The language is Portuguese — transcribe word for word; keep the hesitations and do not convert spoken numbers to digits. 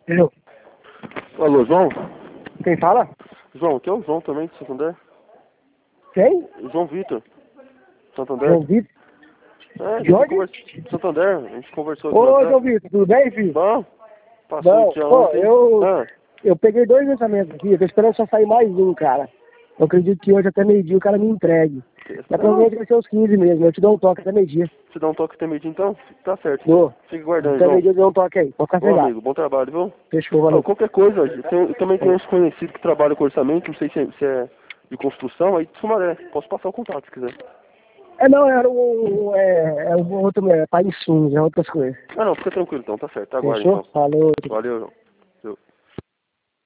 Eu. Alô, João? Quem fala? João, aqui é o João também, de Santander. Quem? João Vitor, Santander. João Vitor. É, a gente Jorge? conversa... Santander, a gente conversou aqui no Ô, João WhatsApp. Vitor, tudo bem, filho? Bom, passou o Bom, dia pô, ontem. eu, Ah, eu peguei dois lançamentos aqui, eu tô esperando só sair mais um, cara. Eu acredito que hoje até meio-dia o cara me entregue. Mas não, provavelmente vai ser os quinze mesmo, eu te dou um toque até meio-dia. te dá um toque até meio-dia então? Tá certo. Dou. Fique guardando, Até João. meio-dia eu dou um toque aí, pode ficar Bom, pegado. amigo, bom trabalho, viu? Fechou, Ó, valeu. qualquer coisa, eu, tenho- eu também tenho uns conhecidos que trabalham com orçamento, não sei se é, se é de construção, aí de Sumaré. Posso passar o contato se quiser. É, não, era um, é, é um outro, é, pai insumos, é outras coisas. Ah, não, fica tranquilo então, tá certo. Aguarde Fechou? então. Falou. Valeu, João.